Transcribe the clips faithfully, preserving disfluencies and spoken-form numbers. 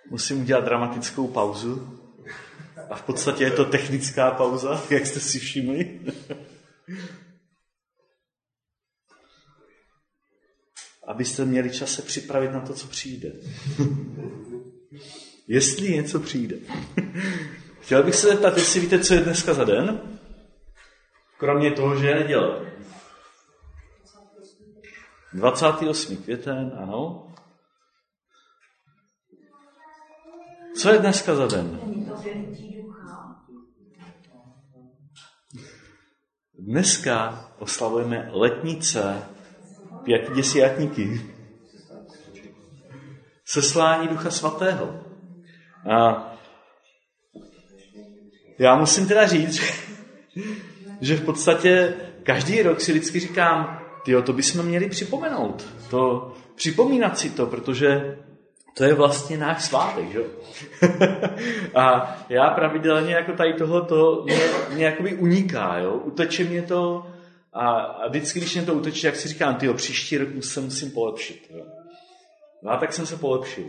musím udělat dramatickou pauzu. A v podstatě je to technická pauza, jak jste si všimli. Abyste měli čas se připravit na to, co přijde. Jestli něco přijde. Chtěl bych se zeptat, jestli víte, co je dneska za den? Kromě toho, že je neděle. dvacátého osmého květen, ano. Co je dneska za den? Dneska oslavujeme letnice pětiděsiátníky. Seslání Ducha Svatého. A já musím teda říct, že v podstatě každý rok si vždycky říkám, tyjo, to bychom měli připomenout. To, připomínat si to, protože to je vlastně náš svátek, že? A já pravidelně jako tady tohoto mě, mě jakoby uniká, jo? Uteče mě to a, a vždycky, když mě to uteče, jak si říkám, tyjo, příští rok se musím polepšit. Jo? No a tak jsem se polepšil.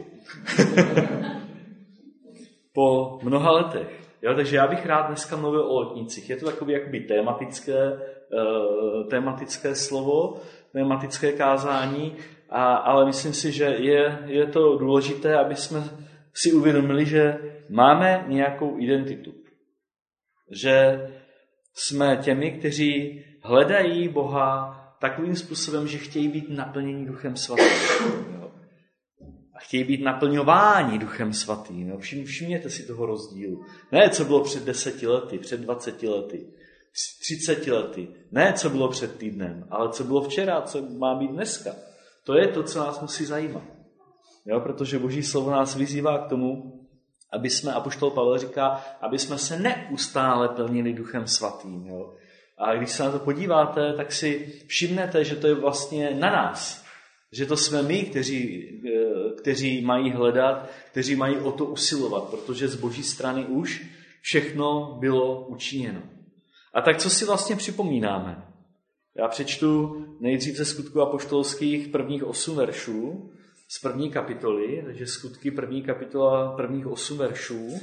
Po mnoha letech. Jo? Takže já bych rád dneska mluvil o letnicích. Je to takové jakoby tématické, uh, tématické slovo, tématické kázání, A, ale myslím si, že je, je to důležité, aby jsme si uvědomili, že máme nějakou identitu. Že jsme těmi, kteří hledají Boha takovým způsobem, že chtějí být naplněni Duchem Svatým. A chtějí být naplňováni Duchem Svatým. Všim, všimněte si toho rozdílu. Ne, co bylo před deseti lety, před dvaceti lety, třiceti lety. Ne, co bylo před týdnem, ale co bylo včera, co má být dneska. To je to, co nás musí zajímat. Jo, protože Boží slovo nás vyzývá k tomu, aby jsme, apoštol Pavel říká, aby jsme se neustále plnili Duchem Svatým. Jo. A když se na to podíváte, tak si všimnete, že to je vlastně na nás. Že to jsme my, kteří, kteří mají hledat, kteří mají o to usilovat, protože z Boží strany už všechno bylo učiněno. A tak co si vlastně připomínáme? Já přečtu nejdřív ze Skutků apoštolských prvních osm veršů z první kapitoly, takže Skutky první kapitola prvních osm veršů.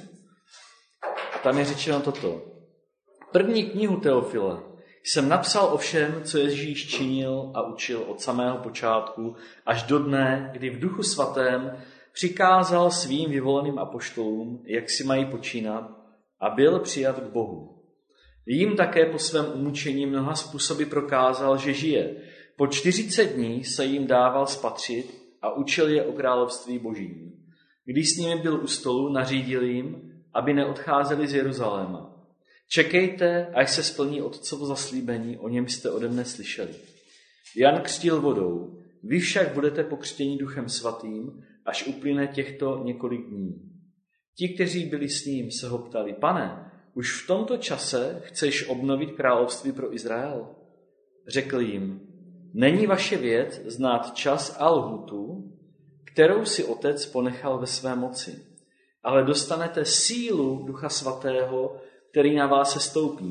Tam je řečeno toto. První knihu Teofile jsem napsal o všem, co Ježíš činil a učil od samého počátku až do dne, kdy v Duchu Svatém přikázal svým vyvoleným apoštolům, jak si mají počínat, a byl přijat k Bohu. Jím také po svém umučení mnoha způsoby prokázal, že žije. Po čtyřicet dní se jim dával spatřit a učil je o království Božím. Když s nimi byl u stolu, nařídil jim, aby neodcházeli z Jeruzaléma. Čekejte, až se splní Otcovo zaslíbení, o něm jste ode mne slyšeli. Jan křtil vodou, vy však budete pokřtěni Duchem Svatým, až uplyne těchto několik dní. Ti, kteří byli s ním, se ho ptali, Pane, už v tomto čase chceš obnovit království pro Izrael? Řekl jim, není vaše věc znát čas a lhůtu, kterou si Otec ponechal ve své moci, ale dostanete sílu Ducha Svatého, který na vás sestoupí.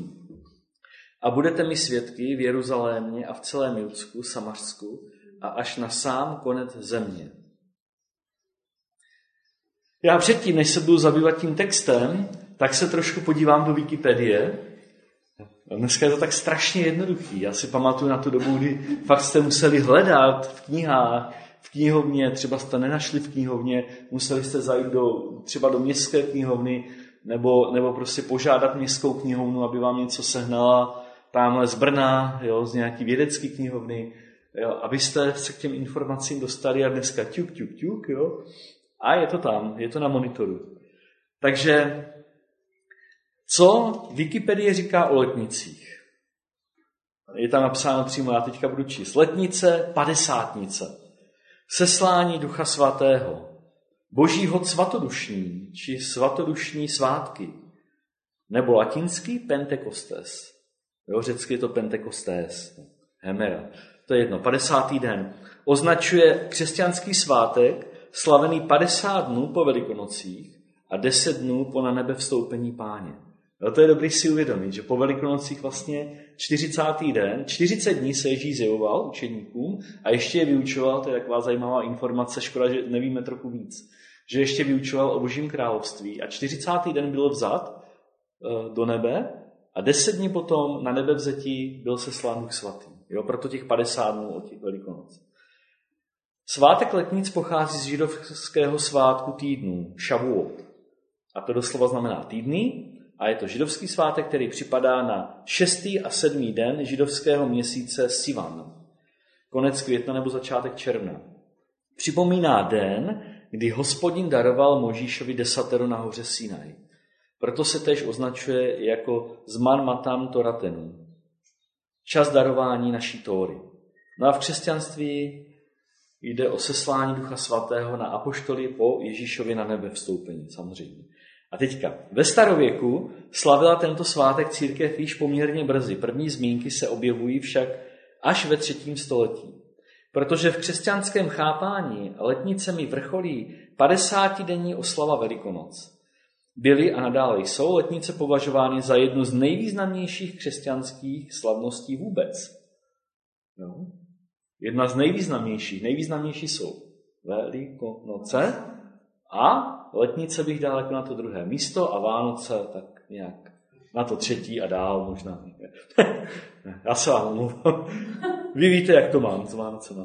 A budete mi svědky v Jeruzalémě a v celém Judsku, Samařsku a až na sám konec země. Já předtím, než se budu zabývat tím textem, tak se trošku podívám do Wikipedie. Dneska je to tak strašně jednoduchý. Já si pamatuju na tu dobu, kdy fakt jste museli hledat v knihách, v knihovně, třeba jste nenašli v knihovně, museli jste zajít do, třeba do městské knihovny, nebo, nebo prostě požádat městskou knihovnu, aby vám něco sehnala tamhle z Brna, jo, z nějaký vědecké knihovny, jo, abyste se k těm informacím dostali a dneska ťuk, ťuk, ťuk, jo, a je to tam, je to na monitoru. Takže co Wikipedie říká o letnicích? Je tam napsáno přímo, já teďka budu číst. Letnice, padesátnice, seslání Ducha Svatého, Boží hod svatodušní, či svatodušní svátky, nebo latinský Pentekostes. Jo, řecky je to Pentekostes, Hemera. To je jedno, padesátý den. Označuje křesťanský svátek, slavený padesát dnů po Velikonocích a deset dnů po na nebe vstoupení Páně. No, to je dobrý si uvědomit, že po Velikonocích vlastně čtyřicátý den, čtyřicet dní se Ježíš zjevoval učeníkům a ještě je vyučoval, to je taková zajímavá informace, škoda, že nevíme trochu víc. že ještě vyučoval o Božím království a čtyřicátý den byl vzat do nebe a deset dní potom na nebevzetí byl seslán Duch svatý. Jo, proto těch padesát dnů od těch Velikonoc. Svátek letnic pochází z židovského svátku týdnů, Šavuot. A to doslova znamená týdny a je to židovský svátek, který připadá na šestý a sedmý den židovského měsíce Sivan. Konec května nebo začátek června. Připomíná den, kdy Hospodin daroval Mojžíšovi desateru na hoře Sinaj. Proto se též označuje jako Zman Matam Toratenu. Čas darování naší Tóry. No a v křesťanství jde o seslání Ducha svatého na apoštoly po Ježíšově na nebe vstoupení, samozřejmě. A teďka, ve starověku slavila tento svátek církev již poměrně brzy. První zmínky se objevují však až ve třetím století. Protože v křesťanském chápání letnicemi vrcholí padesátidenní oslava Velikonoc. Byly a nadále jsou letnice považovány za jednu z nejvýznamnějších křesťanských slavností vůbec. No. Jedna z nejvýznamnějších. Nejvýznamnější jsou Velikonoce a letnice bych dal jako na to druhé místo a Vánoce tak nějak na to třetí a dál možná. Já se vám omlouvám. Vy víte, jak to mám s Vánocema.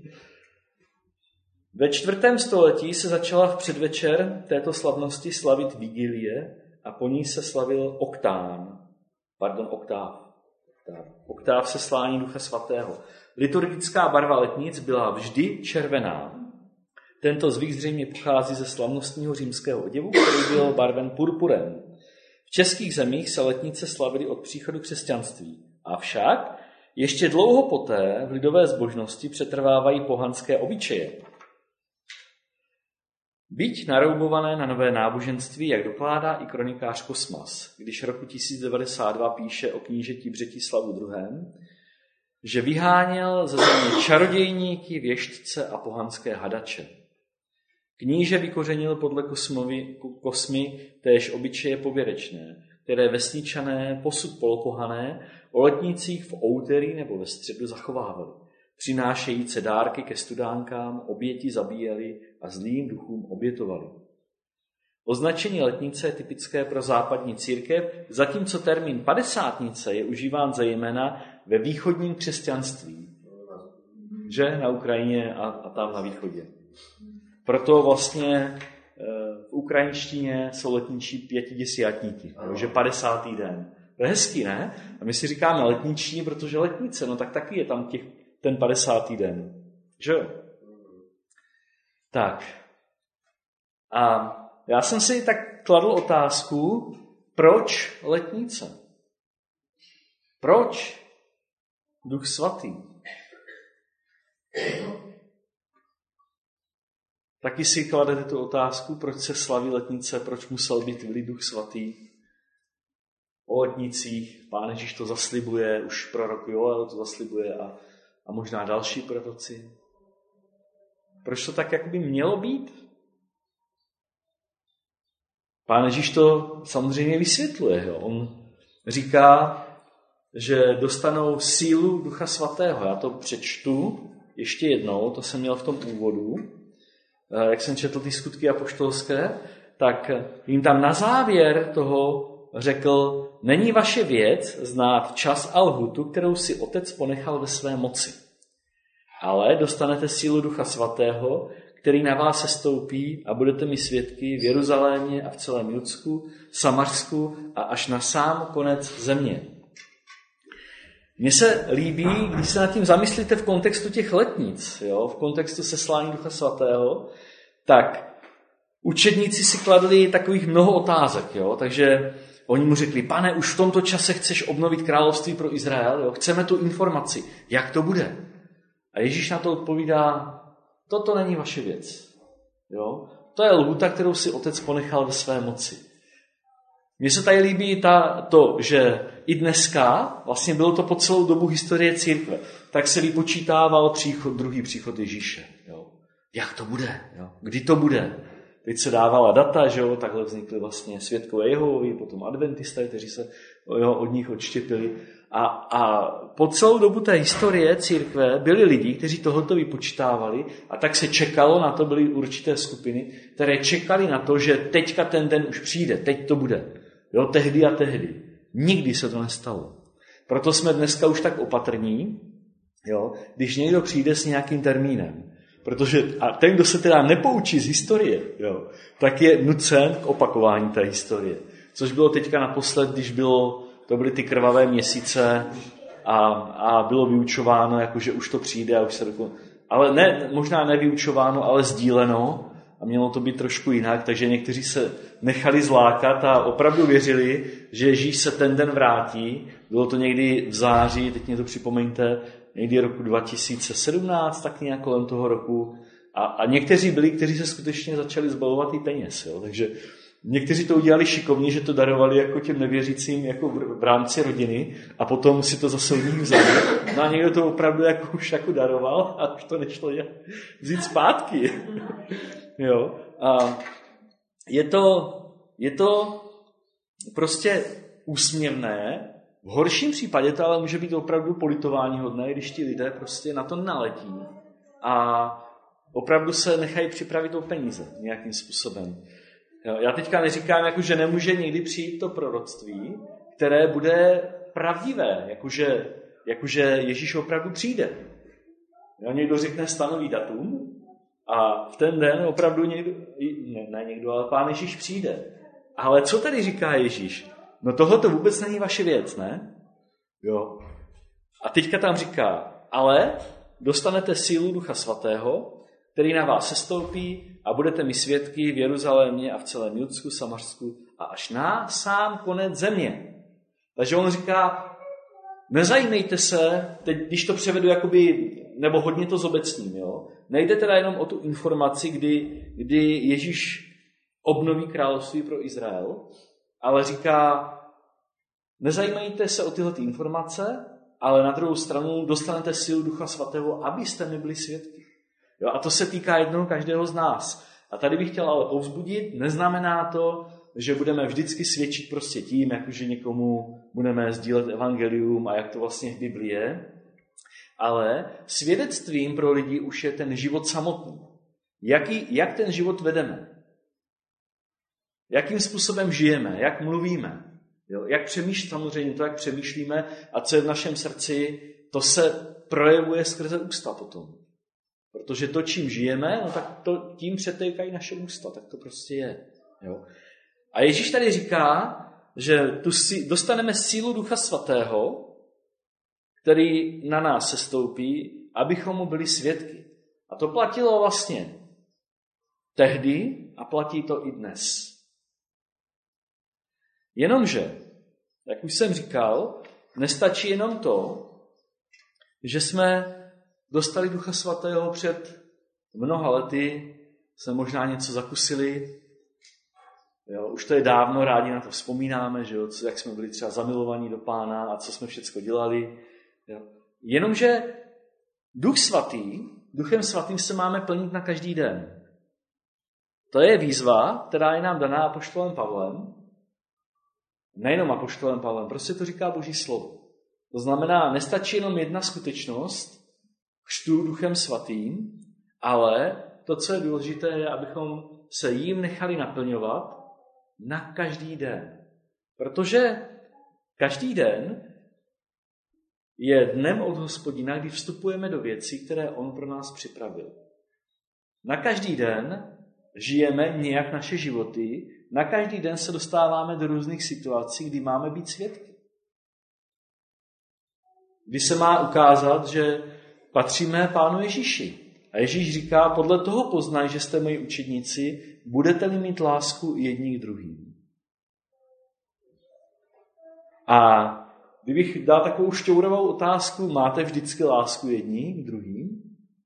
Ve čtvrtém století se začala v předvečer této slavnosti slavit Vigilie a po ní se slavil oktán. Pardon, oktáv. Oktáv, oktáv seslání Ducha svatého. Liturgická barva letnic byla vždy červená. Tento zvyk zřejmě pochází ze slavnostního římského oděvu, který byl barven purpurem. V českých zemích se letnice slavily od příchodu křesťanství. Avšak ještě dlouho poté v lidové zbožnosti přetrvávají pohanské obyčeje. Byť naroubované na nové náboženství, jak dokládá i kronikář Kosmas, když roku tisíc devadesát dva píše o knížeti Břetislavu druhém., že vyháněl ze země čarodějníky, věštce a pohanské hadače. Kníže vykořenil podle Kosmovi, Kosmy též obyčeje pověrečné, které vesničané, posud polopohané, o letnicích v outerý nebo ve středu zachovávali. Přinášejíce dárky ke studánkám, oběti zabíjeli a zlým duchům obětovali. Označení letnice je typické pro západní církev, zatímco termín padesátnice je užíván zejména ve východním křesťanství. Že? Na Ukrajině a, a tam na východě. Proto vlastně v ukrajinštině jsou letničí pětidesiátníky, že padesátý den. To je hezký, ne? A my si říkáme letniční, protože letnice, no tak taky je tam těch, ten padesátý den. Že? Tak. A já jsem si tak kladl otázku, proč letnice? Proč Duch svatý? Taky si kladete tu otázku, proč se slaví letnice, proč musel být vylít Duch svatý. O letnicích Pán Ježíš to zaslibuje, už prorok Joel to zaslibuje a, a možná další proroci. Proč to tak jakoby mělo být? Pán Ježíš to samozřejmě vysvětluje. Jo? On říká, že dostanou sílu Ducha svatého. Já to přečtu ještě jednou, to jsem měl v tom úvodu. Jak jsem četl ty skutky apoštolské, tak jim tam na závěr toho řekl, není vaše věc znát čas a lhutu, kterou si Otec ponechal ve své moci. Ale dostanete sílu Ducha svatého, který na vás sestoupí a budete mi svědky v Jeruzalémě a v celém Judsku, Samařsku a až na sám konec země. Mně se líbí, když se nad tím zamyslíte v kontextu těch letnic, jo, v kontextu seslání Ducha svatého, tak učedníci si kladli takových mnoho otázek, jo, takže oni mu řekli, Pane, už v tomto čase chceš obnovit království pro Izrael, jo, chceme tu informaci, jak to bude. A Ježíš na to odpovídá, toto není vaše věc. Jo? To je lhůta, kterou si Otec ponechal ve své moci. Mně se tady líbí ta, to, že i dneska, vlastně bylo to po celou dobu historie církve, tak se vypočítával příchod, druhý příchod Ježíše. Jo? Jak to bude? Jo? Kdy to bude? Teď se dávala data, že jo? Takhle vznikly vlastně svědkové Jehovovi, potom adventisté, kteří se jo, od nich odštěpili. A, a po celou dobu té historie církve byli lidi, kteří tohoto vypočítávali a tak se čekalo na to, byly určité skupiny, které čekali na to, že teďka ten den už přijde, teď to bude. Jo, tehdy a tehdy. Nikdy se to nestalo. Proto jsme dneska už tak opatrní, jo, když někdo přijde s nějakým termínem. Protože a ten, kdo se teda nepoučí z historie, jo, tak je nucen k opakování té historie. Což bylo teďka naposled, když bylo, to byly ty krvavé měsíce a, a bylo vyučováno, jakože už to přijde a už se dokon... Ale ne, možná nevyučováno, ale sdíleno a mělo to být trošku jinak, takže někteří se nechali zlákat a opravdu věřili, že Ježíš se ten den vrátí. Bylo to někdy v září, teď mě to připomeňte, někdy roku dva tisíce sedmnáct, tak nějak kolem toho roku. A, a někteří byli, kteří se skutečně začali zbavovat i peněz. Jo? Takže někteří to udělali šikovně, že to darovali jako těm nevěřícím jako v, v rámci rodiny a potom si to zase od nich vzali. No a někdo to opravdu jako už jako daroval a už to nešlo vzít zpátky. Jo? A je to, je to prostě úsměvné. V horším případě to ale může být opravdu politováníhodné, když ti lidé prostě na to naletí a opravdu se nechají připravit o peníze nějakým způsobem. Jo, já teďka neříkám, jako, že nemůže někdy přijít to proroctví, které bude pravdivé, jakože, jakože Ježíš opravdu přijde. Jo, někdo řekne stanoví datum a v ten den opravdu někdo, ne, ne někdo, ale Pán Ježíš přijde. Ale co tady říká Ježíš? No tohle to vůbec není vaše věc, ne? Jo. A teďka tam říká, ale dostanete sílu Ducha Svatého, který na vás sestoupí a budete mi svědky v Jeruzalémě a v celém Judsku, Samařsku a až na sám konec země. Takže on říká, nezajímejte se, teď, když to převedu jakoby, nebo hodně to zobecním, jo? Nejde teda jenom o tu informaci, kdy, kdy Ježíš obnoví království pro Izrael, ale říká, nezajímejte se o tyhle ty informace, ale na druhou stranu dostanete sílu Ducha Svatého, abyste mi byli svědky. Jo, a to se týká jednoho každého z nás. A tady bych chtěl ale povzbudit, neznamená to, že budeme vždycky svědčit prostě tím, jakože někomu budeme sdílet evangelium a jak to vlastně v Biblii je, ale svědectvím pro lidi už je ten život samotný. Jaký, jak ten život vedeme? Jakým způsobem žijeme? Jak mluvíme? Jo, jak přemýšlíme, samozřejmě to, jak přemýšlíme a co je v našem srdci, to se projevuje skrze ústa potom. Protože to, čím žijeme, no tak to, tím přetékají naše ústa, tak to prostě je. Jo. A Ježíš tady říká, že tu si, dostaneme sílu Ducha Svatého, který na nás sestoupí, abychom mu byli svědky. A to platilo vlastně tehdy a platí to i dnes. Jenomže, jak už jsem říkal, nestačí jenom to, že jsme dostali Ducha Svatého před mnoha lety, jsme možná něco zakusili, jo, už to je dávno, rádi na to vzpomínáme, že jo, jak jsme byli třeba zamilovaní do Pána a co jsme všecko dělali. Jo. Jenomže Duch Svatý, Duchem Svatým se máme plnit na každý den. To je výzva, která je nám daná apoštolem Pavlem, nejenom apoštolem Pavlem, prostě to říká Boží slovo. To znamená, nestačí jenom jedna skutečnost, křtu Duchem Svatým, ale to, co je důležité, je, abychom se jím nechali naplňovat na každý den. Protože každý den je dnem od Hospodina, kdy vstupujeme do věcí, které on pro nás připravil. Na každý den žijeme nějak naše životy, na každý den se dostáváme do různých situací, kdy máme být svědky. Kdy se má ukázat, že patříme Pánu Ježíši. A Ježíš říká, podle toho poznaj, že jste moji učedníci, budete-li mít lásku jedni k druhým. A kdybych dal takovou šťourovou otázku, máte vždycky lásku jedni k druhým?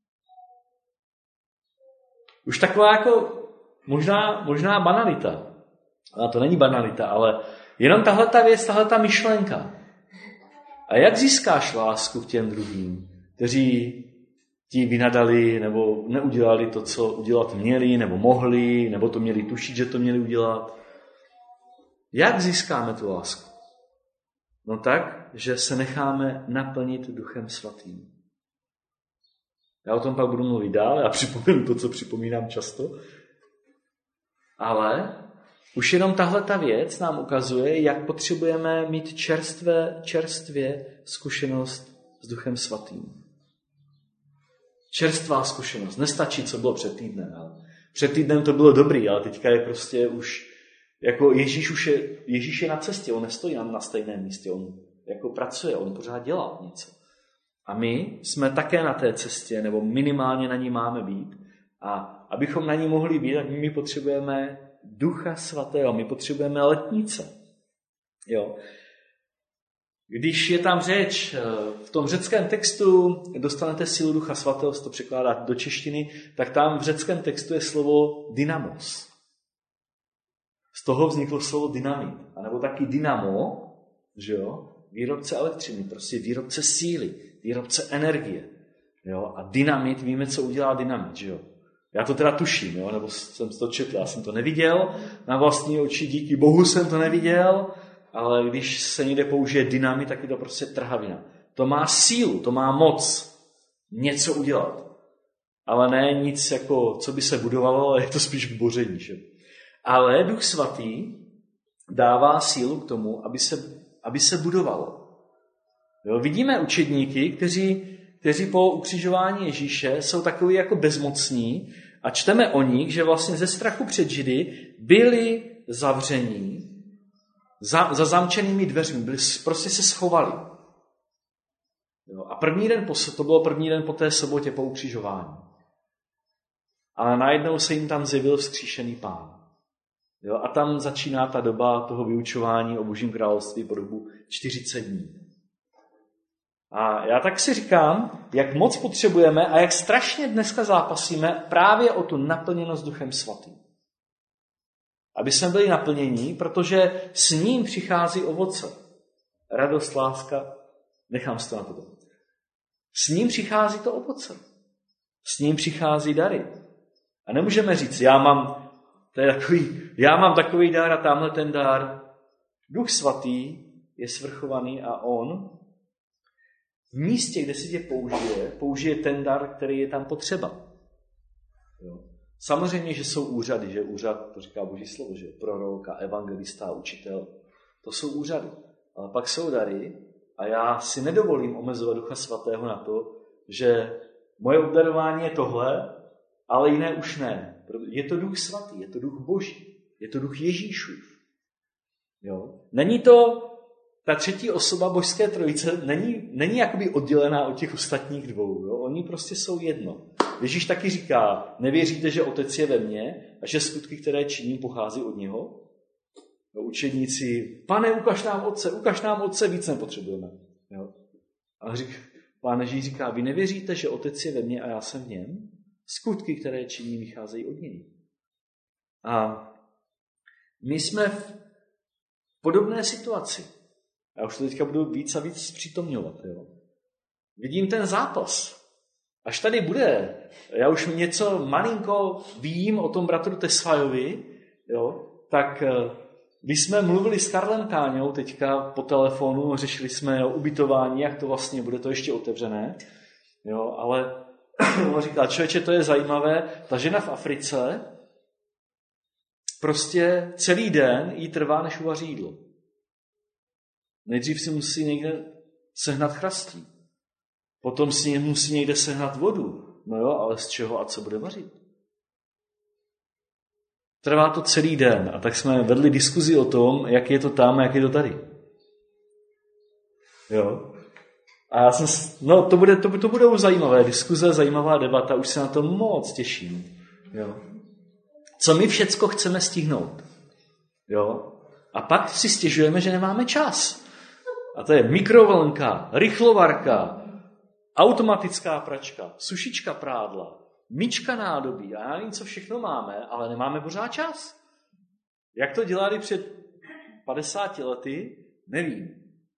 Už taková jako možná, možná banalita. A to není banalita, ale jenom tahleta věc, tahleta myšlenka. A jak získáš lásku k těm druhým, kteří ti vynadali nebo neudělali to, co udělat měli, nebo mohli, nebo to měli tušit, že to měli udělat? Jak získáme tu lásku? No tak, že se necháme naplnit Duchem Svatým. Já o tom pak budu mluvit dál, já připomenu to, co připomínám často. Ale už jenom tahle ta věc nám ukazuje, jak potřebujeme mít čerstvé, čerstvě zkušenost s Duchem Svatým. Čerstvá zkušenost. Nestačí, co bylo před týdnem. Ale před týdnem to bylo dobrý, ale teďka je prostě už, jako Ježíš už je, Ježíš je na cestě, on nestojí na, na stejném místě, on jako pracuje, on pořád dělá něco. A my jsme také na té cestě, nebo minimálně na ní máme být. A abychom na ní mohli být, tak my potřebujeme Ducha Svatého, my potřebujeme letnice. Jo. Když je tam řeč, v tom řeckém textu dostanete sílu Ducha Svatého, se to překládá do češtiny, tak tam v řeckém textu je slovo dynamos. Z toho vzniklo slovo dynamit, anebo taky dynamo, že jo? Výrobce elektřiny, prostě výrobce síly, výrobce energie. Jo? A dynamit, víme, co udělá dynamit, že jo? Já to teda tuším, jo? Nebo jsem to četl, já jsem to neviděl, na vlastní oči, díky Bohu jsem to neviděl, ale když se někde použije dynamit, tak je to prostě trhavina. To má sílu, to má moc něco udělat. Ale ne nic, jako, co by se budovalo, ale je to spíš k boření. Že? Ale Duch Svatý dává sílu k tomu, aby se, aby se budovalo. Jo? Vidíme učedníky, kteří, kteří po ukřižování Ježíše jsou takový jako bezmocní a čteme o nich, že vlastně ze strachu před Židy byli zavření za, za zamčenými dveřmi, byli, prostě se schovali. Jo? A první den po, to bylo první den po té sobotě po ukřižování. Ale najednou se jim tam zjevil vzkříšený Pán. Jo? A tam začíná ta doba toho vyučování o Božím království po dobu čtyřicet dní. A já tak si říkám, jak moc potřebujeme a jak strašně dneska zápasíme právě o tu naplněnost Duchem Svatým. Aby jsme byli naplnění, protože s ním přichází ovoce. Radost, láska, nechám si to na to. S ním přichází to ovoce. S ním přichází dary. A nemůžeme říct, já mám, to je takový, já mám takový dar a tamhle ten dar. Duch Svatý je svrchovaný a on v místě, kde si tě použije, použije ten dar, který je tam potřeba. Jo. Samozřejmě, že jsou úřady, že úřad, to říká Boží slovo, že prorok a evangelista a učitel, to jsou úřady. Ale pak jsou dary a já si nedovolím omezovat Ducha Svatého na to, že moje obdarování je tohle, ale jiné už ne. Je to Duch Svatý, je to Duch Boží, je to Duch Ježíšův. Jo. Není to ta třetí osoba Božské trojice, není, není jakoby oddělená od těch ostatních dvou. Jo. Oni prostě jsou jedno. Ježíš taky říká, nevěříte, že Otec je ve mně a že skutky, které činím, pochází od něho? No, učedníci, Pane, ukaž nám Otce, ukaž nám Otce, víc nepotřebujeme. Jo? A řík, Pán Ježíš říká, vy nevěříte, že Otec je ve mně a já jsem v něm? Skutky, které činím, vycházejí od něj. A my jsme v podobné situaci. Já už to teďka budu víc a víc zpřítomňovat. Jo? Vidím ten zápas. Až tady bude, já už něco malinko vím o tom bratru Tesfajovi, jo, tak my jsme mluvili s Karlem Káňou teďka po telefonu, řešili jsme o ubytování, jak to vlastně bude, to ještě otevřené, jo, ale on říká, člověče, to je zajímavé, ta žena v Africe prostě celý den jí trvá, než uvaří jídlo. Nejdřív si musí někde sehnat chrastí. Potom si musí někde sehnat vodu. No jo, ale z čeho a co bude vařit? Trvá to celý den. A tak jsme vedli diskuzi o tom, jak je to tam a jak je to tady. Jo. A já jsem, no to, bude, to, to budou zajímavé diskuze, zajímavá debata, už se na to moc těším. Jo. Co my všecko chceme stihnout. Jo. A pak si stěžujeme, že nemáme čas. A to je mikrovlnka, rychlovarka, automatická pračka, sušička prádla, myčka nádobí a já nevím, co všechno máme, ale nemáme pořád čas. Jak to dělali před padesáti lety, nevím.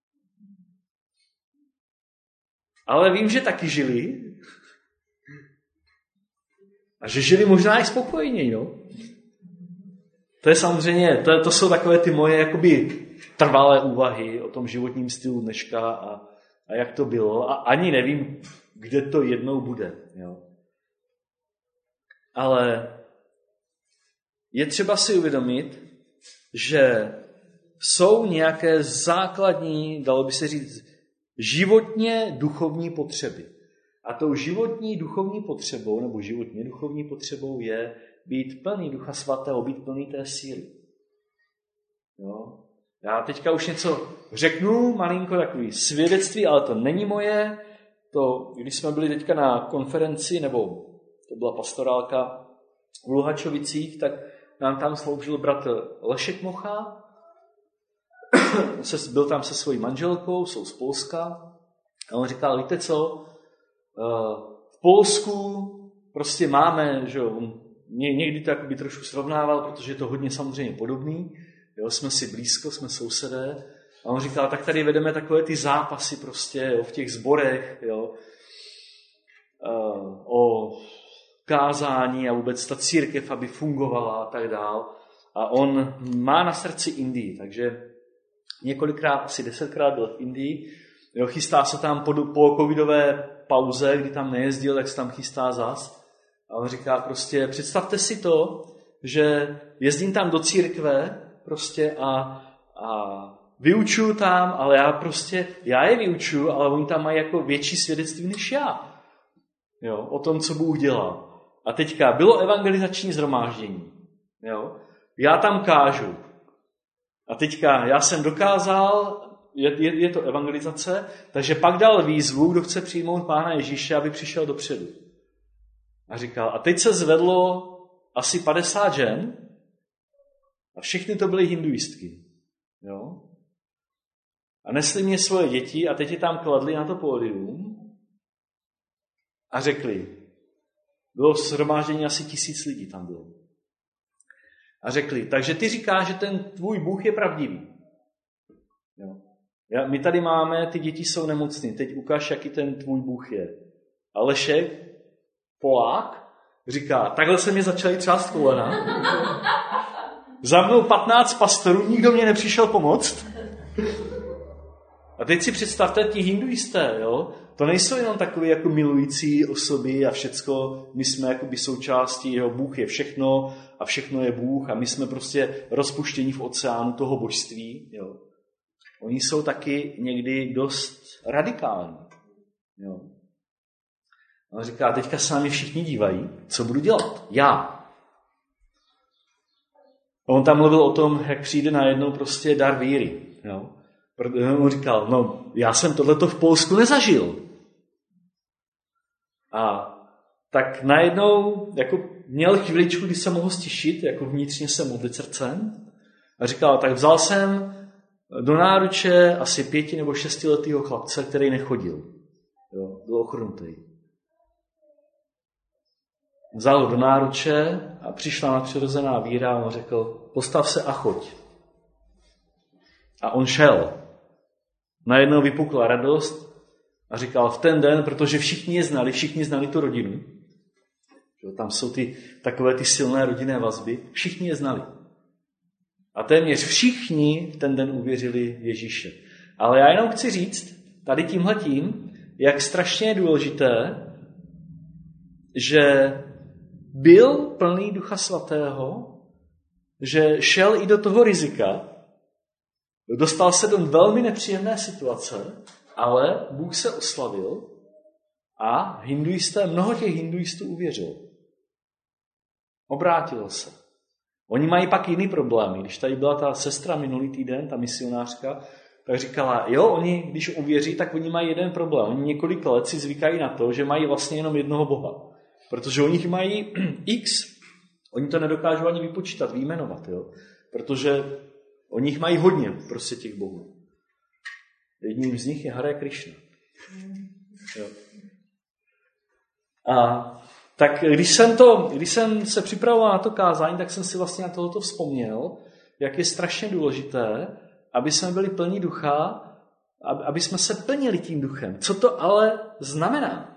Ale vím, že taky žili a že žili možná i spokojeněji, no. To je samozřejmě, to, to jsou takové ty moje jakoby trvalé úvahy o tom životním stylu dneška a, a jak to bylo. A ani nevím, kde to jednou bude. Jo. Ale je třeba si uvědomit, že jsou nějaké základní, dalo by se říct, životně duchovní potřeby. A tou životní duchovní potřebou, nebo životně duchovní potřebou je být plný Ducha Svatého, být plný té síly. Jo? Já teďka už něco řeknu, malinko takový svědectví, ale to není moje. To, když jsme byli teďka na konferenci, nebo to byla pastorálka v Luhačovicích, tak nám tam sloužil bratr Lešek Mocha. Byl tam se svojí manželkou, jsou z Polska. A on říkal, víte co, v Polsku prostě máme, že jo, někdy to jakoby trošku srovnával, protože je to hodně samozřejmě podobný. Jo, jsme si blízko, jsme sousedé. A on říkal, tak tady vedeme takové ty zápasy prostě, jo, v těch sborech, jo, o kázání a vůbec ta církev, aby fungovala a tak dál. A on má na srdci Indii, takže několikrát, asi desetkrát byl v Indii. Jo, chystá se tam po, po covidové pauze, kdy tam nejezdil, tak se tam chystá zas. A on říká prostě, představte si to, že jezdím tam do církve prostě a, a vyučuju tam, ale já prostě, já je vyučuju, ale oni tam mají jako větší svědectví než já. Jo, o tom, co Bůh dělal. A teďka bylo evangelizační shromáždění. Jo, já tam kážu. A teďka já jsem dokázal, je, je, je to evangelizace, takže pak dal výzvu, kdo chce přijmout Pána Ježíše, aby přišel dopředu. A říkal, a teď se zvedlo asi padesát žen a všechny to byly hinduistky. Jo? A nesli mě svoje děti a teď je tam kladli na to pódium a řekli, bylo shromáždění asi tisíc lidí tam bylo. A řekli, takže ty říkáš, že ten tvůj Bůh je pravdivý. Jo. Já, my tady máme, ty děti jsou nemocný, teď ukáž, jaký ten tvůj Bůh je. A Lešek, Polák, říká, takhle se mě začali třást kolena. Za mnou patnáct pastorů, nikdo mě nepřišel pomoct. A teď si představte, ti hinduisté, jo? To nejsou jenom takové jako milující osoby a všecko, my jsme jakoby součástí, jo, Bůh je všechno a všechno je Bůh a my jsme prostě rozpuštění v oceánu toho božství. Jo? Oni jsou taky někdy dost radikální. Jo? On říká, teďka se na mě všichni dívají, co budu dělat? Já. A on tam mluvil o tom, jak přijde najednou prostě dar víry. Jo? On říkal, no já jsem tohleto v Polsku nezažil. A tak najednou jako měl chviličku, kdy se mohl stišit, jako vnitřně se modlit srdcem. A říkal, tak vzal jsem do náruče asi pěti nebo šestiletýho chlapce, který nechodil. Jo, byl ochrnutý. Vzal ho do náruče a přišla nadpřirozená víra a on řekl, postav se a choď. A on šel. Najednou vypukla radost a říkal v ten den, protože všichni je znali, všichni znali tu rodinu. Tam jsou ty takové ty silné rodinné vazby, všichni je znali. A téměř všichni ten den uvěřili Ježíše. Ale já jenom chci říct, tady tímhletím, jak strašně je důležité, že byl plný Ducha Svatého, že šel i do toho rizika, dostal se do velmi nepříjemné situace, ale Bůh se oslavil a hinduisté, mnoho těch hinduistů uvěřilo. Obrátilo se. Oni mají pak jiný problémy. Když tady byla ta sestra minulý týden, ta misionářka, tak říkala, jo, oni, když uvěří, tak oni mají jeden problém. Oni několik let si zvykají na to, že mají vlastně jenom jednoho Boha. Protože oni jich mají x, oni to nedokážou ani vypočítat, vyjmenovat, jo. Protože oni jich mají hodně, prostě těch bohů. Jedním z nich je Hare Krishna. Jo. A tak když jsem, to, když jsem se připravoval na to kázání, tak jsem si vlastně na tohoto vzpomněl, jak je strašně důležité, aby jsme byli plní ducha, aby jsme se plnili tím duchem. Co to ale znamená?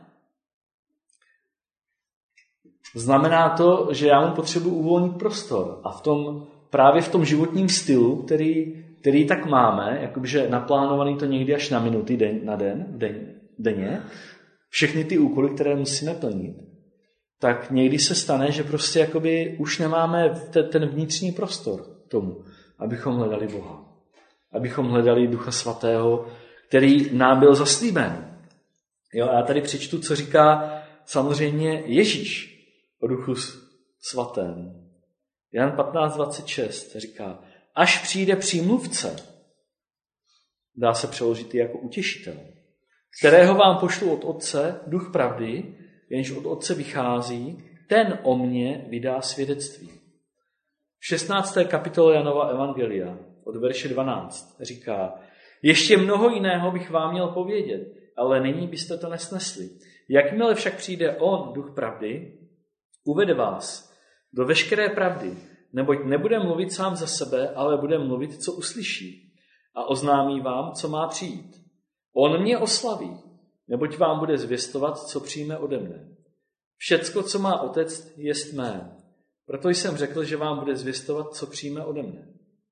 Znamená to, že já mu potřebuji uvolnit prostor. A v tom právě v tom životním stylu, který, který tak máme, jakože naplánovaný to někdy až na minuty den, na den, den, denně, všechny ty úkoly, které musíme plnit, tak někdy se stane, že prostě jakoby už nemáme ten vnitřní prostor k tomu, abychom hledali Boha. Abychom hledali Ducha Svatého, který nám byl zaslíben. Jo, a já tady přečtu, co říká samozřejmě Ježíš o Duchu Svatém. Jan patnáct dvacet šest říká, až přijde přímluvce, dá se přeložit i jako utěšitel, kterého vám pošlu od Otce, Duch pravdy, jenž od Otce vychází, ten o mně vydá svědectví. V šestnácté kapitole Janova Evangelia od verše dvanáct říká, ještě mnoho jiného bych vám měl povědět, ale nyní byste to nesnesli. Jakmile však přijde on, Duch pravdy, uvede vás do veškeré pravdy, neboť nebude mluvit sám za sebe, ale bude mluvit, co uslyší a oznámí vám, co má přijít. On mě oslaví, neboť vám bude zvěstovat, co přijme ode mne. Všecko, co má Otec, jest mé. Proto jsem řekl, že vám bude zvěstovat, co přijme ode mne.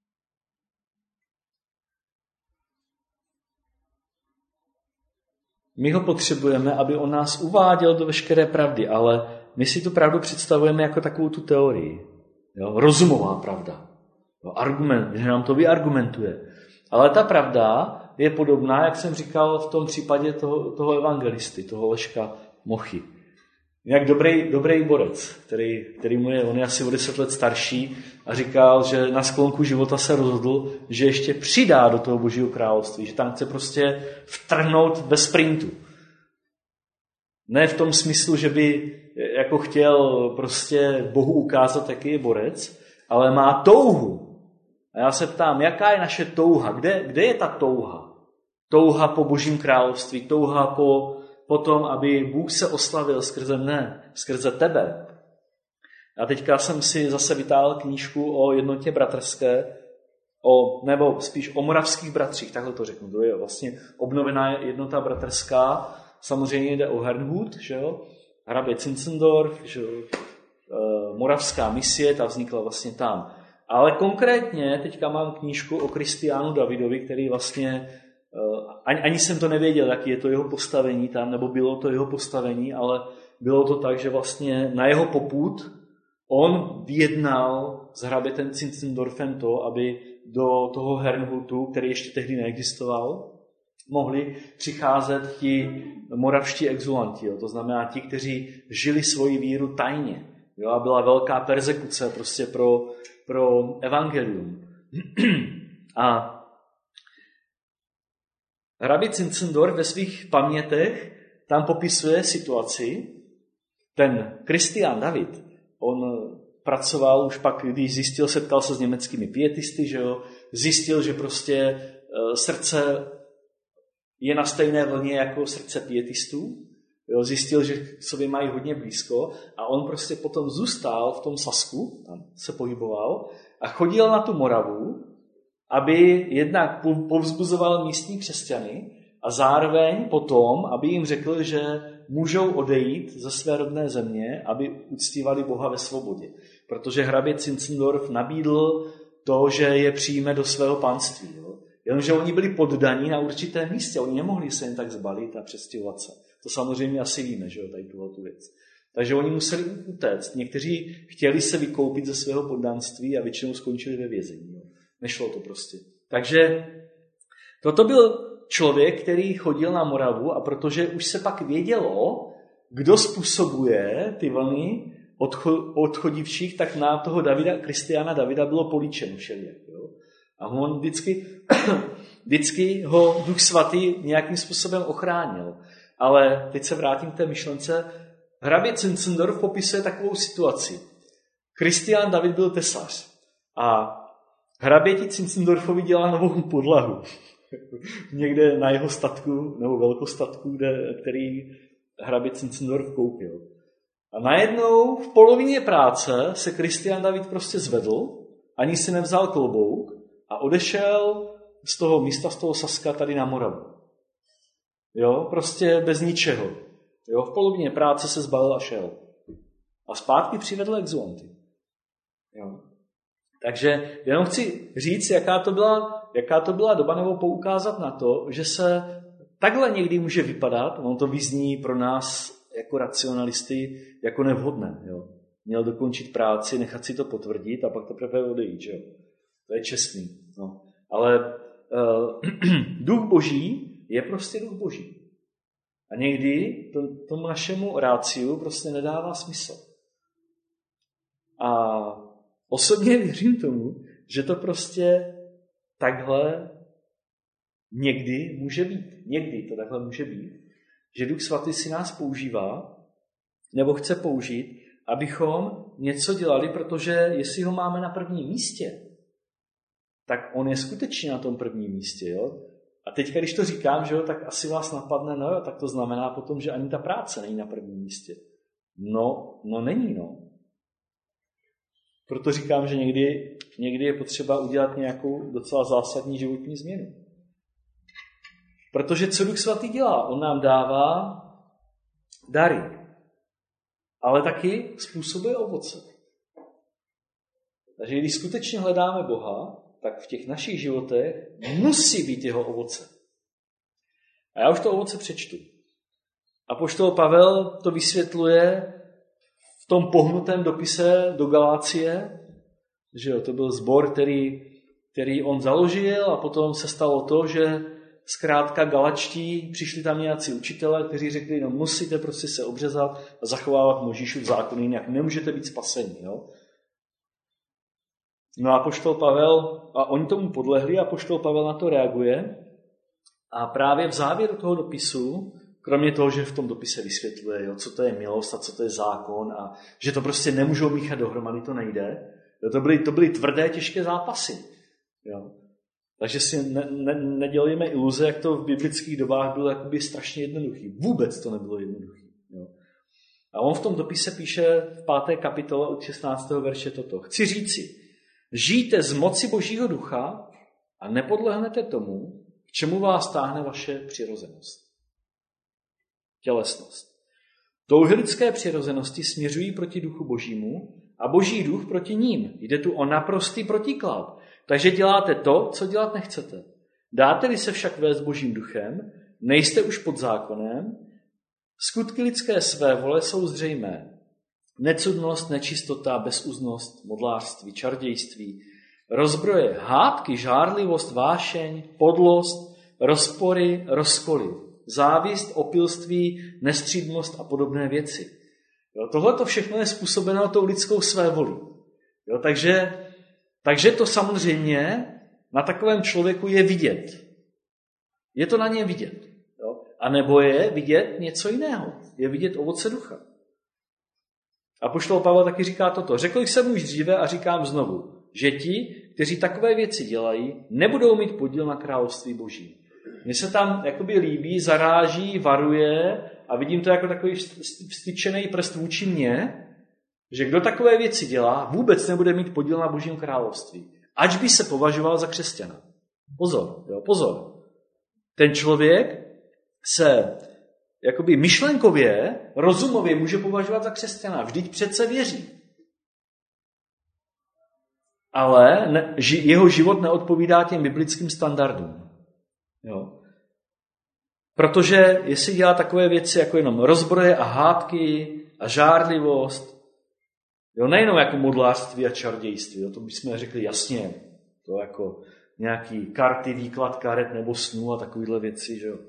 My ho potřebujeme, aby on nás uváděl do veškeré pravdy, ale my si tu pravdu představujeme jako takovou tu teorii. Jo? Rozumová pravda. Jo? Argument, že nám to vyargumentuje. Ale ta pravda je podobná, jak jsem říkal v tom případě toho, toho evangelisty, toho Leška Mochy. Jak dobrý, dobrý borec, který, který mu je, on je asi o deset let starší a říkal, že na sklonku života se rozhodl, že ještě přidá do toho Božího království, že tam chce prostě vtrhnout bez sprintu. Ne v tom smyslu, že by jako chtěl prostě Bohu ukázat, jaký je borec, ale má touhu. A já se ptám, jaká je naše touha? Kde, kde je ta touha? Touha po Božím království, touha po, po tom, aby Bůh se oslavil skrze mne, skrze tebe. A teďka jsem si zase vytáhl knížku o jednotě bratrské, o, nebo spíš o moravských bratřích, takhle to řeknu. To je vlastně obnovená jednota bratrská. Samozřejmě jde o Herrnhut, že jo? Hrabě Zinzendorf, že jo? E, moravská misie, ta vznikla vlastně tam. Ale konkrétně teďka mám knížku o Kristiánu Davidovi, který vlastně, ani, ani jsem to nevěděl, jaký je to jeho postavení tam, nebo bylo to jeho postavení, ale bylo to tak, že vlastně na jeho popud on vyjednal s hrabětem Zinzendorfem to, aby do toho Herrnhutu, který ještě tehdy neexistoval, mohli přicházet ti moravští exulanti. Jo. To znamená ti, kteří žili svoji víru tajně. Jo. A byla velká perzekuce prostě pro, pro evangelium. A hrabě Zinzendorf ve svých pamětech tam popisuje situaci. Ten Kristián David, on pracoval už pak, když zjistil, setkal se s německými pietisty, že jo, zjistil, že prostě srdce je na stejné vlně jako srdce pietistů, jo, zjistil, že k sobě mají hodně blízko a on prostě potom zůstal v tom Sasku, tam se pohyboval a chodil na tu Moravu, aby jednak povzbuzoval místní křesťany a zároveň potom, aby jim řekl, že můžou odejít ze své rodné země, aby uctívali Boha ve svobodě. Protože hrabě Zinzendorf nabídl to, že je přijme do svého panství. Jo. Jenomže oni byli poddaní na určitém místě, oni nemohli se jen tak zbalit a přestěhovat se. To samozřejmě asi víme, že jo, tady tuhle tu věc. Takže oni museli utéct. Někteří chtěli se vykoupit ze svého poddanství a většinou skončili ve vězení. Jo. Nešlo to prostě. Takže toto byl člověk, který chodil na Moravu a protože už se pak vědělo, kdo způsobuje ty vlny odcho- odchodivších, tak na toho Davida, Kristiána Davida bylo políčeno všelijak. Jo. A on vždycky, vždycky ho Duch Svatý nějakým způsobem ochránil. Ale teď se vrátím k té myšlence. Hrabě Zinzendorf popisuje takovou situaci. Kristián David byl tesař a hraběti Zinzendorfovi dělá novou podlahu. Někde na jeho statku, nebo velkostatku, kde, který hrabě Zinzendorf koupil. A najednou v polovině práce se Kristián David prostě zvedl, ani si nevzal klobouk a odešel z toho místa, z toho Saska tady na Moravu. Jo, prostě bez ničeho. Jo, v polovině práce se zbalil a šel. A zpátky přivedl exulanty. Jo. Takže jenom chci říct, jaká to byla, jaká to byla doba, nebo poukázat na to, že se takhle někdy může vypadat, on to vyzní pro nás jako racionalisty jako nevhodné. Jo. Měl dokončit práci, nechat si to potvrdit a pak teprve odejít. Jo. To je čestný. No. Ale uh, duch boží je prostě duch boží. A někdy to, tomu našemu ráciu prostě nedává smysl. A osobně věřím tomu, že to prostě takhle někdy může být. Někdy to takhle může být. Že Duch Svatý si nás používá, nebo chce použít, abychom něco dělali, protože jestli ho máme na prvním místě, tak on je skutečně na tom prvním místě. Jo? A teď, když to říkám, že jo, tak asi vás napadne, no jo, tak to znamená potom, že ani ta práce není na prvním místě. No, no není, no. Proto říkám, že někdy, někdy je potřeba udělat nějakou docela zásadní životní změnu. Protože co Duch Svatý dělá? On nám dává dary, ale taky způsobuje ovoce. Takže když skutečně hledáme Boha, tak v těch našich životech musí být jeho ovoce. A já už to ovoce přečtu. Apoštol Pavel to vysvětluje v tom pohnutém dopise do Galácie, že jo, to byl sbor, který, který on založil a potom se stalo to, že zkrátka galačtí, přišli tam nějací učitelé, kteří řekli, no musíte prostě se obřezat a zachovávat Mojžíšův zákon, jinak nemůžete být spaseni. Jo? No a apoštol Pavel, a oni tomu podlehli, a apoštol Pavel na to reaguje a právě v závěru toho dopisu, kromě toho, že v tom dopise vysvětluje, jo, co to je milost a co to je zákon a že to prostě nemůžou míchat dohromady, to nejde. Jo, to, byly, to byly tvrdé, těžké zápasy. Jo. Takže si ne, ne, nedělíme iluze, jak to v biblických dobách bylo jakoby strašně jednoduchý. Vůbec to nebylo jednoduchý. Jo. A on v tom dopise píše v páté kapitole od šestnáctého verše toto. Chci říci, žijte z moci Božího ducha a nepodlehnete tomu, k čemu vás táhne vaše přirozenost. Tělesnost. Touhy lidské přirozenosti směřují proti duchu Božímu a Boží duch proti ním. Jde tu o naprostý protiklad. Takže děláte to, co dělat nechcete. Dáte-li se však vést Božím duchem, nejste už pod zákonem, skutky lidské své vole jsou zřejmé. Necudnost, nečistota, bezúznost, modlářství, čarodějství, rozbroje, hádky, žárlivost, vášeň, podlost, rozpory, rozkoly, závist, opilství, nestřídmost a podobné věci. Tohle to všechno je způsobeno tou lidskou svévolí. Jo, takže, takže to samozřejmě na takovém člověku je vidět. Je to na něm vidět. Jo? A nebo je vidět něco jiného. Je vidět ovoce ducha. Apoštol Pavel taky říká toto. Řekl jsem už dříve a říkám znovu, že ti, kteří takové věci dělají, nebudou mít podíl na království Boží. Mně se tam jakoby líbí, zaráží, varuje a vidím to jako takový vstyčený prst vůči mně, že kdo takové věci dělá, vůbec nebude mít podíl na Božím království. Ač by se považoval za křesťana. Pozor, jo, pozor. Ten člověk se jakoby myšlenkově, rozumově může považovat za křesťana. Vždyť přece věří. Ale ne, ži, jeho život neodpovídá těm biblickým standardům. Jo. Protože jestli dělá takové věci jako jenom rozbroje a hádky a žárlivost, jo, nejenom jako modlářství a čarodějství, jo, to bychom řekli jasně, to jako nějaký karty, výklad karet nebo snů a takovýhle věci, že jo.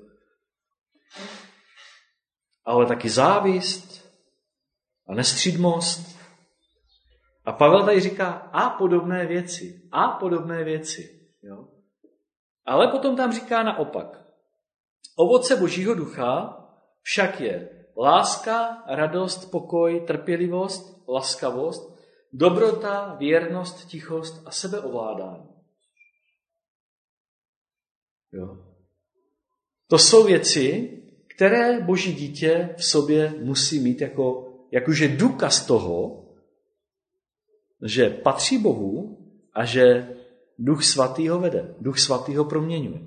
Ale taky závist a nestřídmost. A Pavel tady říká a podobné věci, a podobné věci, jo. Ale potom tam říká naopak. Ovoce Božího ducha však je láska, radost, pokoj, trpělivost, laskavost, dobrota, věrnost, tichost a sebeovládání. Jo. To jsou věci, které Boží dítě v sobě musí mít jako, jakože důkaz toho, že patří Bohu a že Duch Svatý ho vede, Duch Svatý ho proměňuje.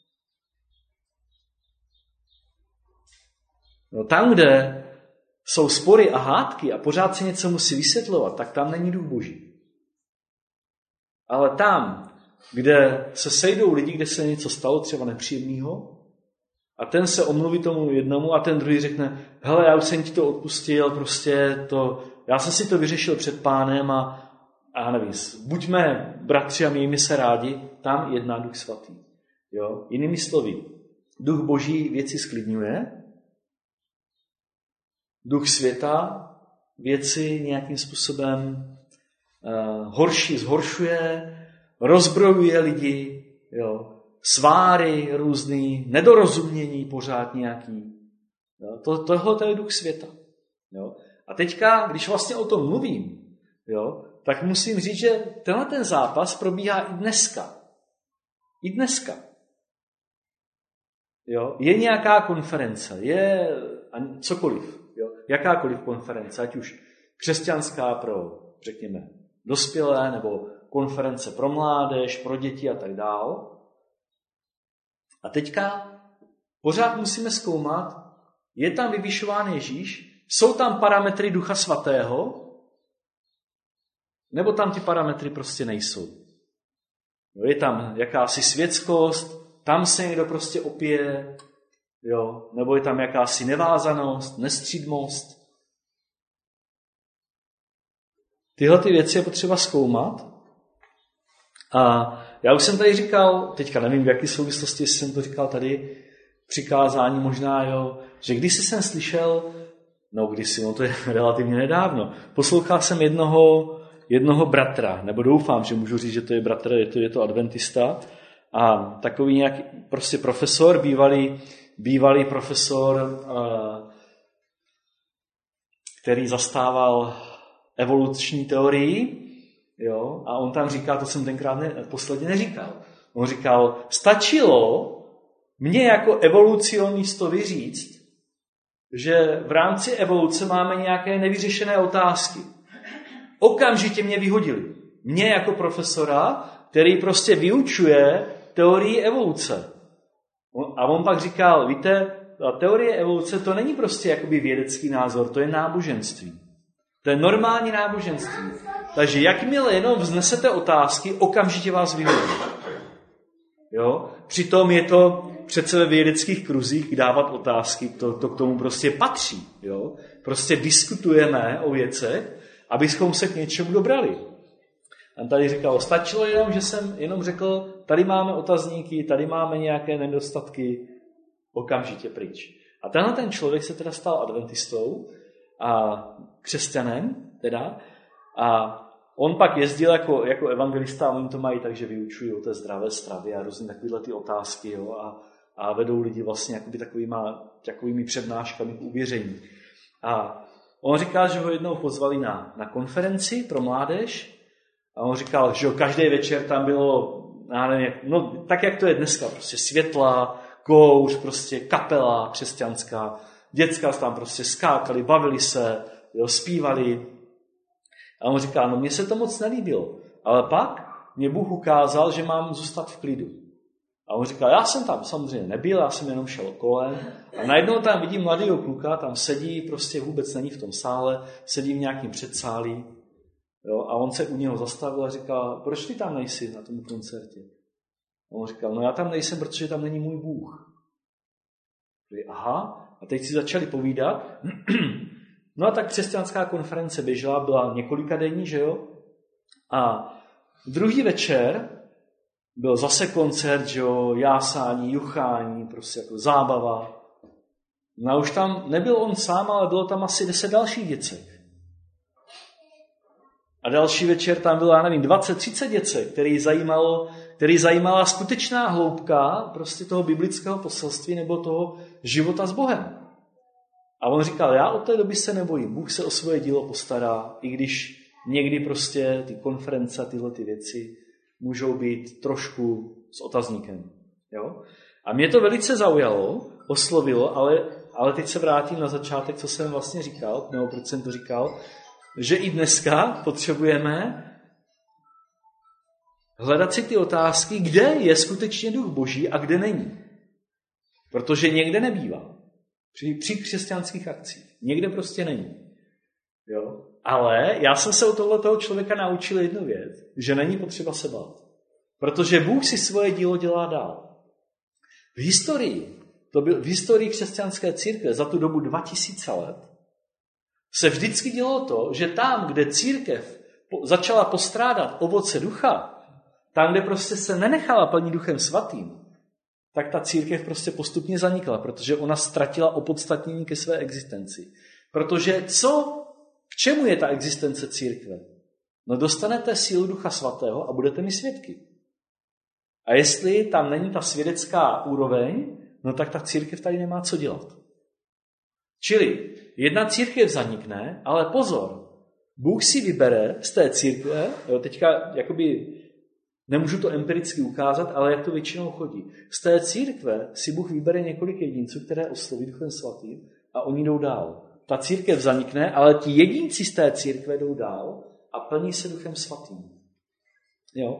No tam, kde jsou spory a hádky a pořád se něco musí vysvětlovat, tak tam není Duch Boží. Ale tam, kde se sejdou lidi, kde se něco stalo, třeba nepříjemného, a ten se omluví tomu jednomu a ten druhý řekne, hele, já už jsem ti to odpustil, prostě to, já jsem si to vyřešil před Pánem a, a nevím, buďme bratři a mějme se rádi, tam jedná Duch Svatý. Jo? Jinými slovy, Duch Boží věci sklidňuje, Duch světa věci nějakým způsobem uh, horší zhoršuje, rozbrojuje lidi, jo? Sváry různý, nedorozumění pořád nějaký. Jo? To, tohle to je duch světa. Jo? A teďka, když vlastně o tom mluvím, jo, tak musím říct, že tenhle ten zápas probíhá i dneska. I dneska. Jo? Je nějaká konference, je cokoliv, jo? Jakákoliv konference, ať už křesťanská pro, řekněme, dospělé, nebo konference pro mládež, pro děti a tak dál. A teďka pořád musíme zkoumat, je tam vyvyšován Ježíš, jsou tam parametry Ducha Svatého, nebo tam ty parametry prostě nejsou. Je tam jakási světskost, tam se někdo prostě opije, jo? Nebo je tam jakási nevázanost, nestřídmost. Tyhle ty věci je potřeba zkoumat. A já už jsem tady říkal, teďka nevím, v jaké souvislosti jsem to říkal tady, přikázání možná, jo, že když jsem slyšel, no když no to je relativně nedávno, poslouchal jsem jednoho, jednoho bratra, nebo doufám, že můžu říct, že to je bratr, je to, je to adventista, a takový nějaký prostě profesor, bývalý, bývalý profesor, který zastával evoluční teorii, jo, a on tam říká, to jsem tenkrát ne, posledně neříkal. On říkal, stačilo mně jako evolucionistovi říct, že v rámci evoluce máme nějaké nevyřešené otázky. Okamžitě mě vyhodili. Mě jako profesora, který prostě vyučuje teorii evoluce. A on pak říkal, víte, ta teorie evoluce to není prostě jakoby vědecký názor, to je náboženství. To je normální náboženství. Takže jakmile jenom vznesete otázky, okamžitě vás vyhodí. Jo? Přitom je to přece ve vědeckých kruzích dávat otázky, to, to k tomu prostě patří. Jo? Prostě diskutujeme o věcech, abychom se k něčemu dobrali. A tady říkal, stačilo jenom, že jsem jenom řekl, tady máme otazníky, tady máme nějaké nedostatky, okamžitě pryč. A tenhle ten člověk se teda stal adventistou a křesťanem teda, a on pak jezdil jako, jako evangelista a oni to mají tak, že vyučují o té zdravé stravě a různé takovéhle ty otázky, jo, a, a vedou lidi vlastně jakoby takovýma, takovými přednáškami k uvěření. A on říkal, že ho jednou pozvali na, na konferenci pro mládež a on říkal, že každý večer tam bylo, já nevím, no, tak jak to je dneska, prostě světla, kouř, prostě kapela křesťanská, děcka tam prostě skákali, bavili se, jo, zpívali. A on říká, no mně se to moc nelíbilo, ale pak mě Bůh ukázal, že mám zůstat v klidu. A on říká, já jsem tam samozřejmě nebyl, já jsem jenom šel kolem a najednou tam vidím mladého kluka, tam sedí, prostě vůbec není v tom sále, sedí v nějakým předsálí, jo, a on se u něho zastavil a říká, proč ty tam nejsi na tom koncertě? A on říkal, no já tam nejsem, protože tam není můj Bůh. Aha, a teď si začali povídat. No a tak křesťanská konference běžela, byla několika denní, že jo? A druhý večer byl zase koncert, že jo, jásání, juchání, prostě jako zábava. No a už tam nebyl on sám, ale bylo tam asi deset dalších děcek. A další večer tam bylo, já nevím, dvacet třicet děcek, který zajímalo, který zajímala skutečná hloubka prostě toho biblického poselství nebo toho života s Bohem. A on říkal, já od té doby se nebojím, Bůh se o svoje dílo postará, i když někdy prostě ty konference, tyhle ty věci můžou být trošku s otazníkem. Jo? A mě to velice zaujalo, oslovilo, ale, ale teď se vrátím na začátek, co jsem vlastně říkal, nebo proč jsem to říkal, že i dneska potřebujeme hledat si ty otázky, kde je skutečně duch Boží a kde není. Protože někde nebývá. Při, při křesťanských akcích. Někde prostě není. Jo? Ale já jsem se u tohoto člověka naučil jednu věc, že není potřeba se bát. Protože Bůh si svoje dílo dělá dál. V historii, to byl, v historii křesťanské církve za tu dobu dva tisíce let se vždycky dělo to, že tam, kde církev začala postrádat ovoce ducha, tam, kde prostě se nenechala plnit Duchem Svatým, tak ta církev prostě postupně zanikla, protože ona ztratila opodstatnění ke své existenci. Protože co, k čemu je ta existence církve? No dostanete sílu Ducha Svatého a budete mi svědky. A jestli tam není ta svědecká úroveň, no tak ta církev tady nemá co dělat. Čili jedna církev zanikne, ale pozor, Bůh si vybere z té církve, jo, teďka jakoby nemůžu to empiricky ukázat, ale jak to většinou chodí. Z té církve si Bůh vybere několik jedinců, které osloví Duchem Svatým a oni jdou dál. Ta církev zanikne, ale ti jedinci z té církve jdou dál a plní se Duchem Svatým. Jo?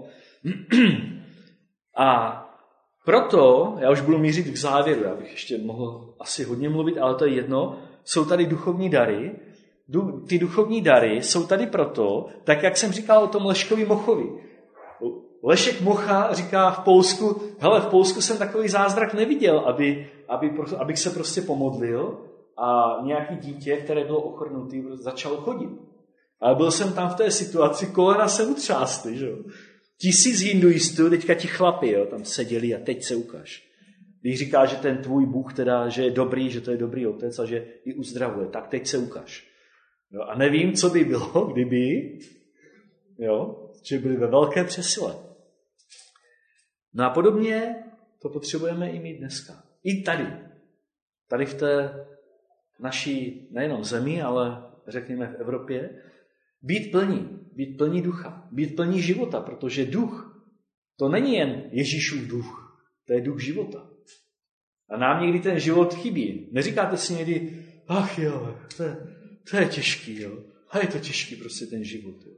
A proto, já už budu mířit k závěru, já bych ještě mohl asi hodně mluvit, ale to je jedno, jsou tady duchovní dary. Du, ty duchovní dary jsou tady proto, tak jak jsem říkal o tom Leškovi Mochovi. Lešek Mocha říká v Polsku, hele, v Polsku jsem takový zázrak neviděl, aby, aby, abych se prostě pomodlil a nějaký dítě, které bylo ochrnutý, začalo chodit. Ale byl jsem tam v té situaci, kolena se utřásly, že jo. Tisíc hinduistů, teďka ti chlapi, jo, tam seděli a teď se ukaž. Když říká, že ten tvůj Bůh teda, že je dobrý, že to je dobrý otec a že ji uzdravuje, tak teď se ukaž. Jo, a nevím, co by bylo, kdyby, jo, že byli ve velké přesile. No a podobně to potřebujeme i mít dneska. I tady. Tady v té naší nejenom zemi, ale řekněme v Evropě. Být plní. Být plní ducha. Být plní života, protože duch, to není jen Ježíšův duch. To je duch života. A nám někdy ten život chybí. Neříkáte si někdy, ach jo, to je, to je těžký, jo. A je to těžký prostě ten život, jo.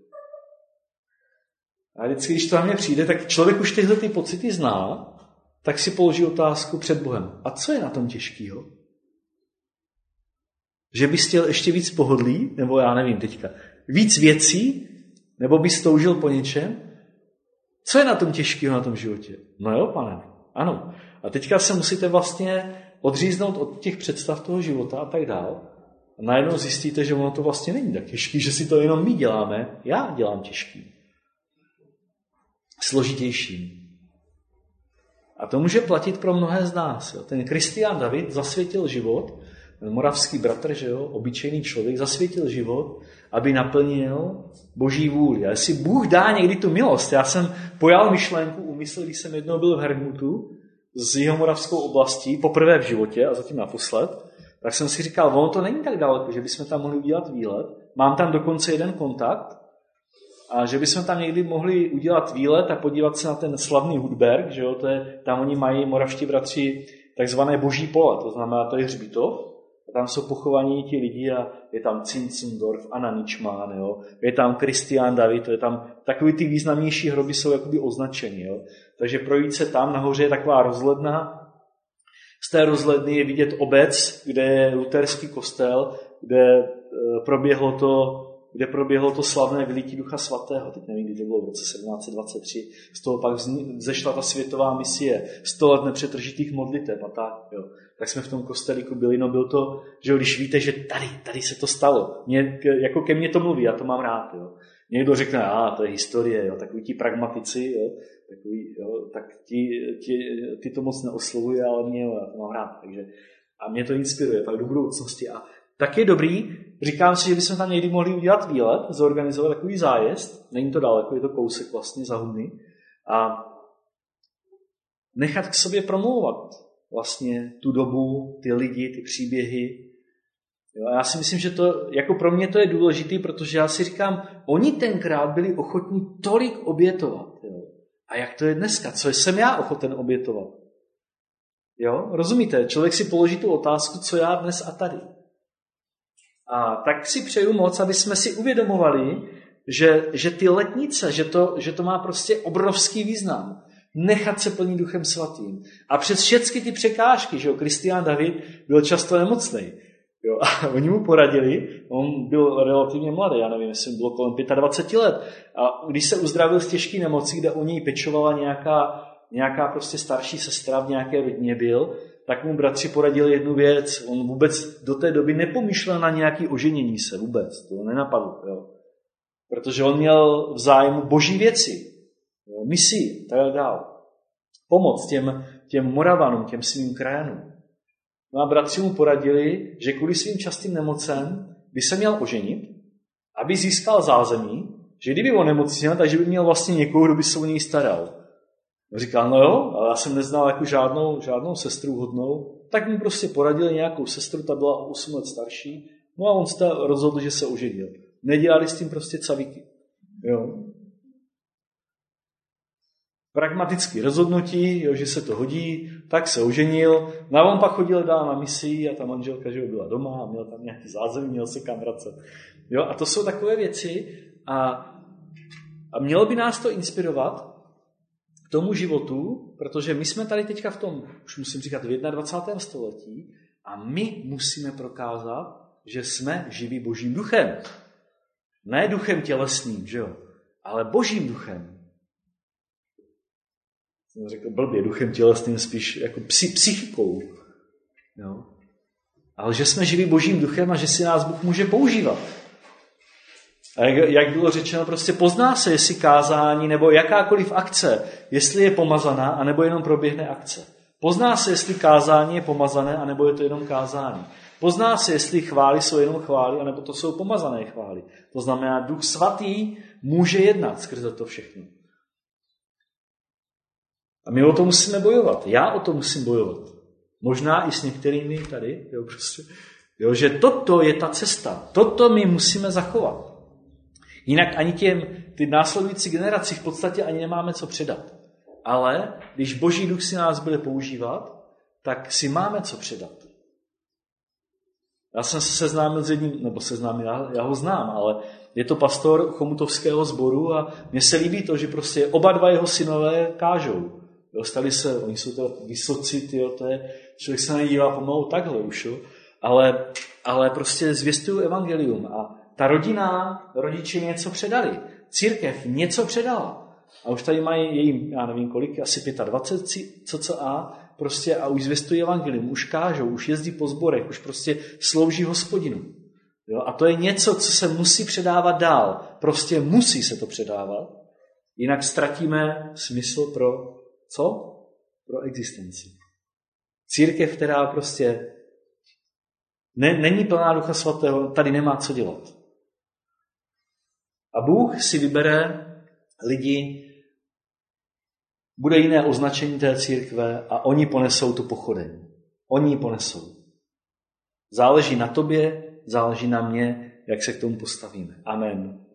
A vždycky, když to na mě přijde, tak člověk už tyhle ty pocity zná, tak si položí otázku před Bohem. A co je na tom těžkýho? Že bys chtěl ještě víc pohodlí, nebo já nevím teďka, víc věcí, nebo bys toužil po něčem? Co je na tom těžkýho na tom životě? No jo, pane, ano. A teďka se musíte vlastně odříznout od těch představ toho života a tak dál. A najednou zjistíte, že ono to vlastně není tak těžký, že si to jenom my děláme. Já dělám těžký. Složitější. A to může platit pro mnohé z nás. Jo. Ten Kristián David zasvětil život, ten moravský bratr, že jo, obyčejný člověk, zasvětil život, aby naplnil Boží vůli. A jestli Bůh dá někdy tu milost, já jsem pojal myšlenku, úmysl, když jsem jednou byl v Hermutu z jihomoravskou oblastí, poprvé v životě a zatím naposled, tak jsem si říkal, ono to není tak daleko, že bychom tam mohli udělat výlet. Mám tam dokonce jeden kontakt, a že bychom tam někdy mohli udělat výlet a podívat se na ten slavný Hudberg, že jo, to je, tam oni mají moravští bratři takzvané boží pole, to znamená, to je hřbitov, a tam jsou pochovaní ti lidi a je tam Zinzendorf, Anna Ničmán, jo, je tam Kristián David, to je tam, takový ty významnější hroby jsou jakoby označeny, jo, takže projít se tam, nahoře je taková rozhledna, z té rozhledny je vidět obec, kde je luterský kostel, kde proběhlo to kde proběhlo to slavné vylití Ducha Svatého. Teď nevím, kdy to bylo v roce sedmnáct set dvacet tři. Z toho pak vzešla ta světová misie. Sto let nepřetržitých modliteb a tak. Jo. Tak jsme v tom kostelíku byli. No byl to, že když víte, že tady, tady se to stalo. Mě, jako ke mně to mluví, já to mám rád. Jo. Někdo řekne, a to je historie, jo. Takový ti pragmatici, jo. Takový, jo. Tak ti, ti, ti to moc neoslovuje, ale mě, jo, já to mám rád. Takže, a mě to inspiruje tak do budoucnosti. A tak je dobrý, říkám si, že bychom tam někdy mohli udělat výlet, zorganizovat takový zájezd, není to daleko, je to kousek vlastně za Huny, a nechat k sobě promlouvat vlastně tu dobu, ty lidi, ty příběhy. Jo, a já si myslím, že to, jako pro mě to je důležitý, protože já si říkám, oni tenkrát byli ochotní tolik obětovat. Jo. A jak to je dneska? Co jsem já ochoten obětovat? Jo, rozumíte? Člověk si položí tu otázku, co já dnes a tady. A tak si přeju moc, aby jsme si uvědomovali, že, že ty letnice, že to, že to má prostě obrovský význam. Nechat se plnit Duchem Svatým. A přes všechny ty překážky, že jo, Kristián David byl často nemocný. Jo, a oni mu poradili, on byl relativně mladý, já nevím, jestli bylo kolem dvacet pět let. A když se uzdravil z těžké nemoci, kde o něj pečovala nějaká, nějaká prostě starší sestra, v nějaké rodině byl, tak mu bratři poradili jednu věc. On vůbec do té doby nepomýšlel na nějaké oženění se, vůbec. To nenapadlo. Jo. Protože on měl v zájmu boží věci, jo, misii, tak dál. Pomoc těm, těm Moravanům, těm svým krajanům. No a bratři mu poradili, že kvůli svým častým nemocem by se měl oženit, aby získal zázemí, že kdyby onemocněl, takže by měl vlastně někoho, kdo by se o něj staral. Říkal, no jo, ale já jsem neznal jako žádnou, žádnou sestru hodnou, tak mu prostě poradili nějakou sestru, ta byla o osm let starší, no a on se rozhodl, že se oženil. Nedělali s tím prostě cavíky. Jo. Pragmatické rozhodnutí, jo, že se to hodí, tak se oženil. No a on pak chodil dál na misi a ta manželka, že byla doma a měl tam nějaký zázemí, měl se kam vracet. Jo, a to jsou takové věci a, a mělo by nás to inspirovat k tomu životu, protože my jsme tady teďka v tom, už musím říkat, v dvacátém prvním století a my musíme prokázat, že jsme živí božím duchem. Ne duchem tělesným, že jo, ale božím duchem. Jsem řekl blbě, duchem tělesným spíš jako psy, psychikou. Jo. Ale že jsme živí božím duchem a že si nás Bůh může používat. A jak, jak bylo řečeno, prostě pozná se, jestli kázání nebo jakákoliv akce, jestli je pomazaná, anebo jenom proběhne akce. Pozná se, jestli kázání je pomazané, anebo je to jenom kázání. Pozná se, jestli chvály jsou jenom chvály, anebo to jsou pomazané chvály. To znamená, Duch Svatý může jednat skrze to všechno. A my o to musíme bojovat. Já o to musím bojovat. Možná i s některými tady, jo, prostě, jo, že toto je ta cesta. Toto my musíme zachovat. Jinak ani těm ty následující generaci v podstatě ani nemáme co předat. Ale když Boží duch si nás bude používat, tak si máme co předat. Já jsem se seznámil s jedním, nebo seznámil, já, já ho znám, ale je to pastor chomutovského sboru a mně se líbí to, že prostě oba dva jeho synové kážou. Dostali se, oni jsou to vysoci, tyjo, to je, člověk se nedívá pomalu takhle už, jo? Ale, ale prostě zvěstují evangelium a ta rodina, rodiče něco předali. Církev něco předala. A už tady mají její, já nevím kolik, asi dvacet pět cca, prostě a už zvěstují evangelium, už kážou, už jezdí po sborech, už prostě slouží Hospodinu. Jo? A to je něco, co se musí předávat dál. Prostě musí se to předávat, jinak ztratíme smysl pro co? Pro existenci. Církev, která prostě ne, není plná Ducha Svatého, tady nemá co dělat. A Bůh si vybere lidi, bude jiné označení té církve a oni ponesou tu pochodeň. Oni ji ponesou. Záleží na tobě, záleží na mě, jak se k tomu postavíme. Amen.